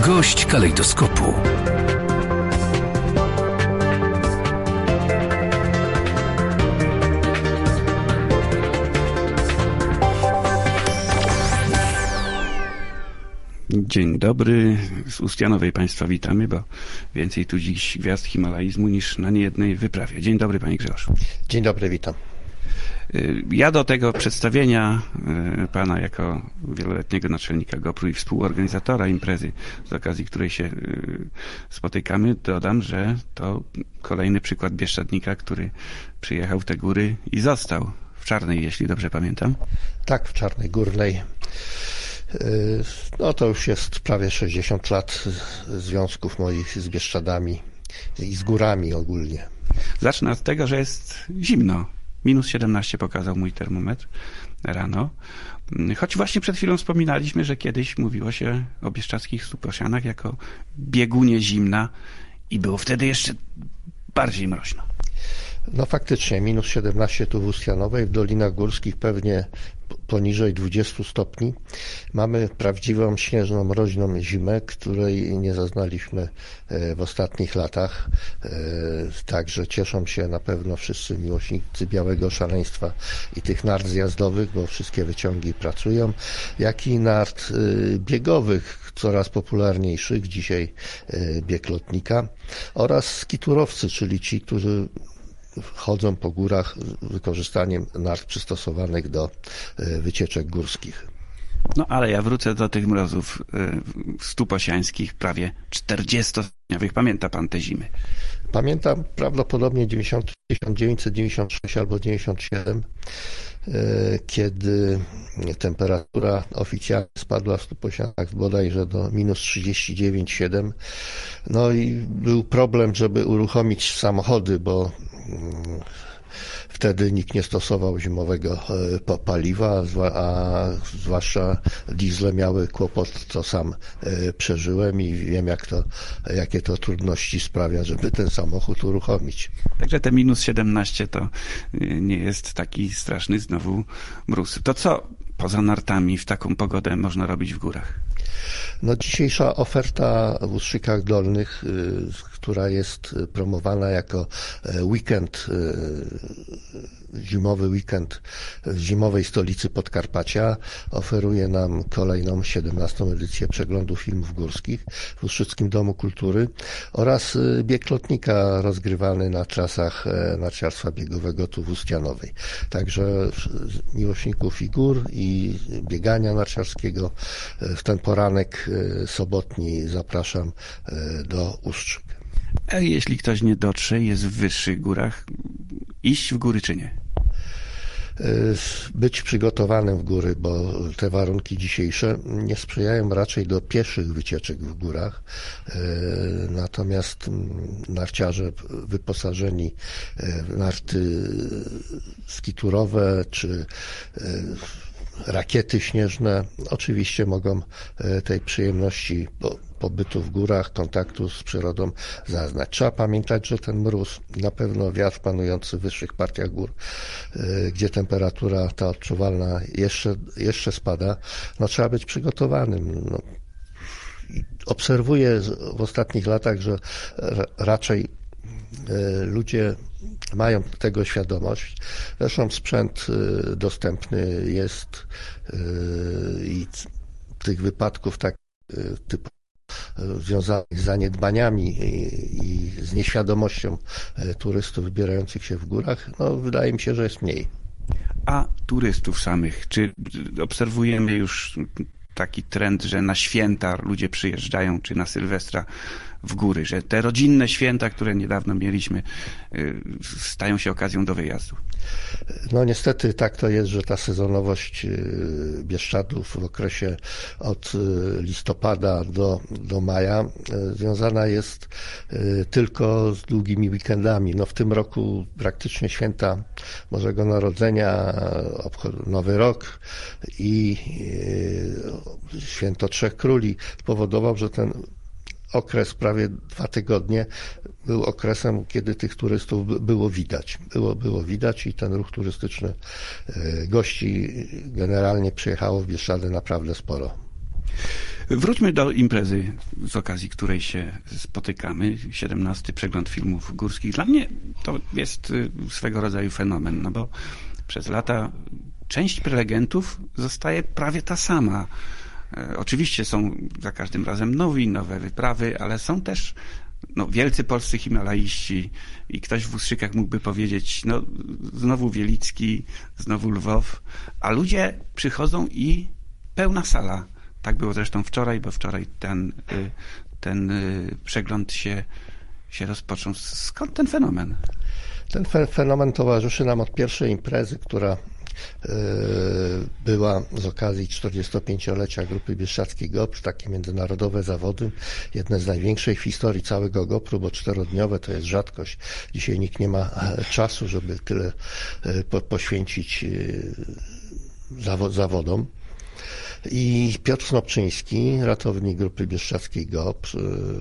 Gość kalejdoskopu. Dzień dobry, z Ustianowej Państwa witamy, bo więcej tu dziś gwiazd himalaizmu niż na niejednej wyprawie. Dzień dobry, Panie Grzegorzu. Dzień dobry, witam. Ja do tego przedstawienia Pana jako wieloletniego naczelnika GoPru i współorganizatora imprezy, z okazji której się spotykamy, dodam, że to kolejny przykład Bieszczadnika, który przyjechał w te góry i został w Czarnej, jeśli dobrze pamiętam. Tak, w Czarnej Górnej. No to już jest prawie 60 lat związków moich z Bieszczadami i z górami ogólnie. Zacznę od tego, że jest zimno. Minus 17 pokazał mój termometr rano. Choć właśnie przed chwilą wspominaliśmy, że kiedyś mówiło się o bieszczadzkich Stuposianach jako biegunie zimna i było wtedy jeszcze bardziej mroźno. No faktycznie, minus 17 tu w Ustianowej, w Dolinach Górskich pewnie poniżej 20 stopni. Mamy prawdziwą śnieżną, mroźną zimę, której nie zaznaliśmy w ostatnich latach. Także cieszą się na pewno wszyscy miłośnicy białego szaleństwa i tych nart zjazdowych, bo wszystkie wyciągi pracują, jak i nart biegowych, coraz popularniejszych, dzisiaj bieg lotnika, oraz skiturowcy, czyli ci, którzy chodzą po górach z wykorzystaniem nart przystosowanych do wycieczek górskich. No ale ja wrócę do tych mrozów stuposiańskich, prawie 40-stopniowych. Pamięta Pan te zimy? Pamiętam prawdopodobnie 1996 albo 97, kiedy temperatura oficjalnie spadła w Stuposianach bodajże do minus 39,7. No i był problem, żeby uruchomić samochody, bo wtedy nikt nie stosował zimowego paliwa, a zwłaszcza diesle miały kłopot, co sam przeżyłem i wiem, jakie to trudności sprawia, żeby ten samochód uruchomić. Także te minus 17 to nie jest taki straszny znowu mróz. To co poza nartami w taką pogodę można robić w górach? No dzisiejsza oferta w Ustrzykach Dolnych, która jest promowana jako weekend, zimowy weekend w zimowej stolicy Podkarpacia, oferuje nam kolejną 17. edycję przeglądu filmów górskich w Ustrzyckim Domu Kultury oraz bieg lotnika rozgrywany na trasach narciarstwa biegowego tu w Ustianowej. Także miłośników i gór, i biegania narciarskiego w ten poranek sobotni zapraszam do Ustrzyk. A jeśli ktoś nie dotrze, jest w wyższych górach, iść w góry czy nie? Być przygotowanym w góry, bo te warunki dzisiejsze nie sprzyjają raczej do pieszych wycieczek w górach. Natomiast narciarze wyposażeni w narty skiturowe czy rakiety śnieżne oczywiście mogą tej przyjemności pobytu w górach, kontaktu z przyrodą zaznać. Trzeba pamiętać, że ten mróz, na pewno wiatr panujący w wyższych partiach gór, gdzie temperatura ta odczuwalna jeszcze spada, no trzeba być przygotowanym. No, obserwuję w ostatnich latach, że raczej ludzie mają tego świadomość. Zresztą sprzęt dostępny jest i tych wypadków tak typu związanych z zaniedbaniami i z nieświadomością turystów wybierających się w górach, no wydaje mi się, że jest mniej. A turystów samych, czy obserwujemy już taki trend, że na święta ludzie przyjeżdżają, czy na Sylwestra w góry, że te rodzinne święta, które niedawno mieliśmy, stają się okazją do wyjazdu? No niestety tak to jest, że ta sezonowość Bieszczadów w okresie od listopada do maja związana jest tylko z długimi weekendami. No w tym roku praktycznie święta Bożego Narodzenia, Nowy Rok i Święto Trzech Króli spowodował, że ten okres prawie 2 tygodnie był okresem, kiedy tych turystów było widać. Było widać i ten ruch turystyczny gości generalnie przyjechało w Bieszczady naprawdę sporo. Wróćmy do imprezy, z okazji której się spotykamy. 17. Przegląd filmów górskich. Dla mnie to jest swego rodzaju fenomen, no bo przez lata część prelegentów zostaje prawie ta sama. Oczywiście są za każdym razem nowe wyprawy, ale są też wielcy polscy himalaiści i ktoś w Ustrzykach mógłby powiedzieć, znowu Wielicki, znowu Lwow, a ludzie przychodzą i pełna sala. Tak było zresztą wczoraj, bo wczoraj ten przegląd się rozpoczął. Skąd ten fenomen? Ten fenomen towarzyszy nam od pierwszej imprezy, która była z okazji 45-lecia Grupy Bieszczadzkiej GOPR, takie międzynarodowe zawody, jedne z największych w historii całego GOPR-u, bo 4-dniowe to jest rzadkość. Dzisiaj nikt nie ma czasu, żeby tyle poświęcić zawodom. I Piotr Snopczyński, ratownik Grupy Bieszczadzkiej GOPR,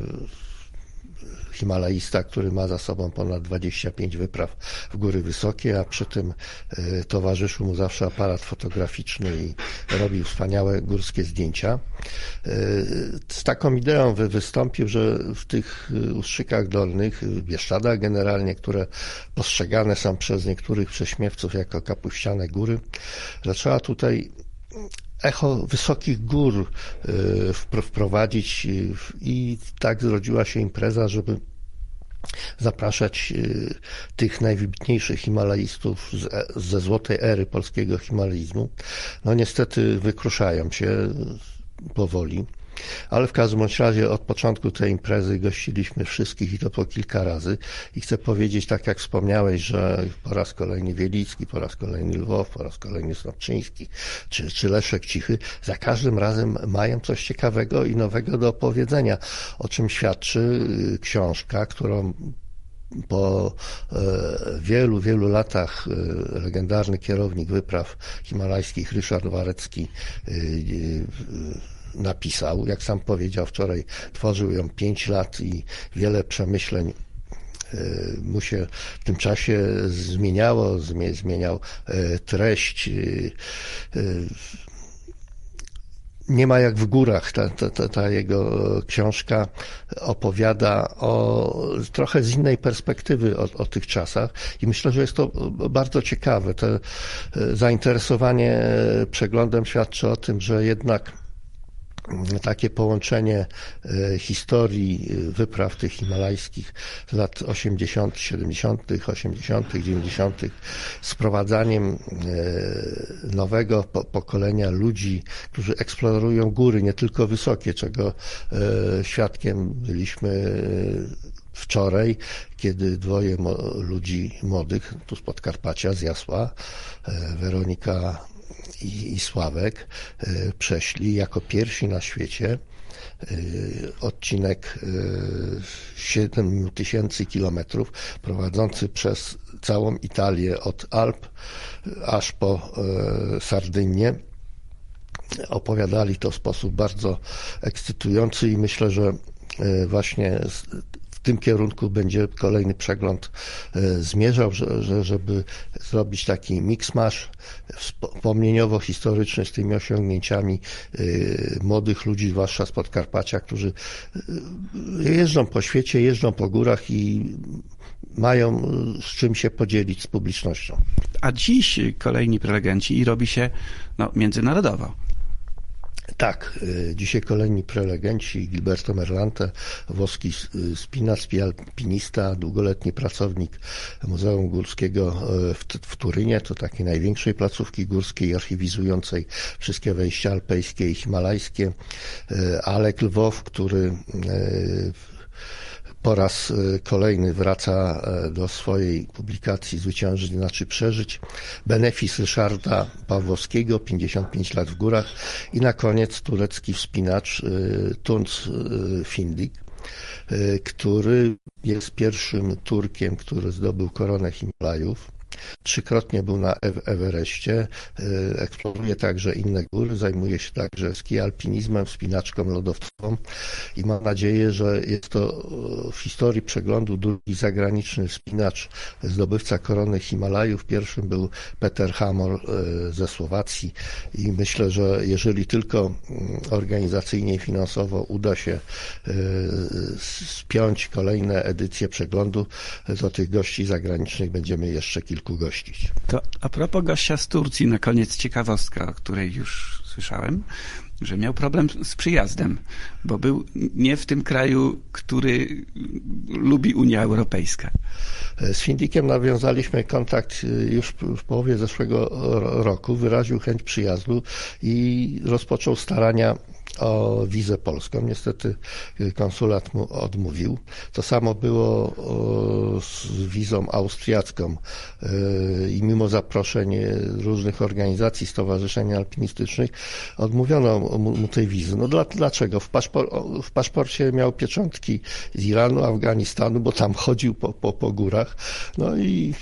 himalaista, który ma za sobą ponad 25 wypraw w góry wysokie, a przy tym towarzyszył mu zawsze aparat fotograficzny i robił wspaniałe górskie zdjęcia. Z taką ideą wystąpił, że w tych Ustrzykach Dolnych, w Bieszczadach generalnie, które postrzegane są przez niektórych prześmiewców jako kapuściane góry, zaczęła tutaj echo wysokich gór wprowadzić i tak zrodziła się impreza, żeby zapraszać tych najwybitniejszych himalaistów ze złotej ery polskiego himalaizmu. Niestety wykruszają się powoli, ale w każdym razie od początku tej imprezy gościliśmy wszystkich i to po kilka razy i chcę powiedzieć, tak jak wspomniałeś, że po raz kolejny Wielicki, po raz kolejny Lwow, po raz kolejny Snopczyński czy Leszek Cichy, za każdym razem mają coś ciekawego i nowego do opowiedzenia, o czym świadczy książka, którą po wielu latach legendarny kierownik wypraw himalajskich Ryszard Warecki napisał. Jak sam powiedział wczoraj, tworzył ją 5 lat i wiele przemyśleń mu się w tym czasie zmieniało, zmieniał treść. Nie ma jak w górach. Ta jego książka opowiada trochę z innej perspektywy o tych czasach i myślę, że jest to bardzo ciekawe. To zainteresowanie przeglądem świadczy o tym, że jednak takie połączenie historii wypraw tych himalajskich z lat 80., 70., 80., 90. z wprowadzaniem nowego pokolenia ludzi, którzy eksplorują góry, nie tylko wysokie, czego świadkiem byliśmy wczoraj, kiedy dwoje ludzi młodych, tu z Podkarpacia, z Jasła, Weronika i Sławek, przeszli jako pierwsi na świecie odcinek 7000 kilometrów prowadzący przez całą Italię od Alp aż po Sardynię. Opowiadali to w sposób bardzo ekscytujący i myślę, że właśnie w tym kierunku będzie kolejny przegląd zmierzał, żeby zrobić taki mix-mash wspomnieniowo-historyczny z tymi osiągnięciami młodych ludzi, zwłaszcza z Podkarpacia, którzy jeżdżą po świecie, jeżdżą po górach i mają z czym się podzielić z publicznością. A dziś kolejni prelegenci i robi się międzynarodowo. Tak, dzisiaj kolejni prelegenci: Gilberto Merlante, włoski spinacz, alpinista, długoletni pracownik Muzeum Górskiego w Turynie, to takiej największej placówki górskiej archiwizującej wszystkie wejścia alpejskie i himalajskie. Alek Lwow, który po raz kolejny wraca do swojej publikacji Zwyciężyć znaczy przeżyć. Benefis Ryszarda Pawłowskiego, 55 lat w górach. I na koniec turecki wspinacz Tunç Findik, który jest pierwszym Turkiem, który zdobył koronę Himalajów. 3-krotnie był na Everestie, eksploruje także inne góry, zajmuje się także ski alpinizmem, wspinaczką lodowcową i mam nadzieję, że jest to w historii przeglądu drugi zagraniczny wspinacz, zdobywca korony Himalajów. Pierwszym był Peter Hamol ze Słowacji i myślę, że jeżeli tylko organizacyjnie i finansowo uda się spiąć kolejne edycje przeglądu, to tych gości zagranicznych będziemy jeszcze kilku gościć. To a propos gościa z Turcji, na koniec ciekawostka, o której już słyszałem, że miał problem z przyjazdem, bo był nie w tym kraju, który lubi Unia Europejska. Z Findikiem nawiązaliśmy kontakt już w połowie zeszłego roku, wyraził chęć przyjazdu i rozpoczął starania o wizę polską. Niestety konsulat mu odmówił. To samo było z wizą austriacką i mimo zaproszeń różnych organizacji, stowarzyszeń alpinistycznych odmówiono mu tej wizy. No dlaczego? W paszporcie miał pieczątki z Iranu, Afganistanu, bo tam chodził po górach. No i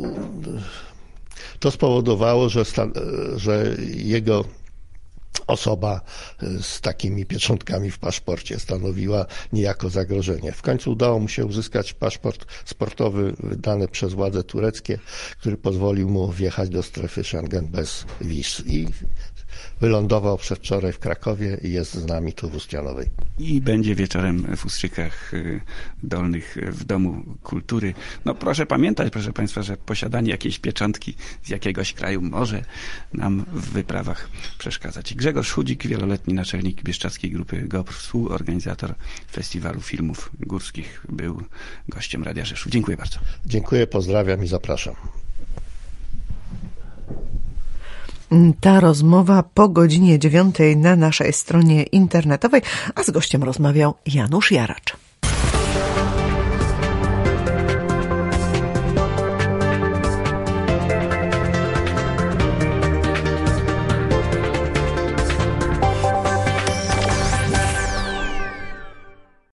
to spowodowało, że jego osoba z takimi pieczątkami w paszporcie stanowiła niejako zagrożenie. W końcu udało mu się uzyskać paszport sportowy wydany przez władze tureckie, który pozwolił mu wjechać do strefy Schengen bez wiz. I wylądował przedwczoraj w Krakowie i jest z nami tu w Ustianowej. I będzie wieczorem w Ustrzykach Dolnych w Domu Kultury. No proszę pamiętać, proszę Państwa, że posiadanie jakiejś pieczątki z jakiegoś kraju może nam w wyprawach przeszkadzać. Grzegorz Chudzik, wieloletni naczelnik Bieszczadzkiej Grupy GOPR, współorganizator Festiwalu Filmów Górskich, był gościem Radia Rzeszów. Dziękuję bardzo. Dziękuję, pozdrawiam i zapraszam. Ta rozmowa po godzinie 9 na naszej stronie internetowej, a z gościem rozmawiał Janusz Jaracz.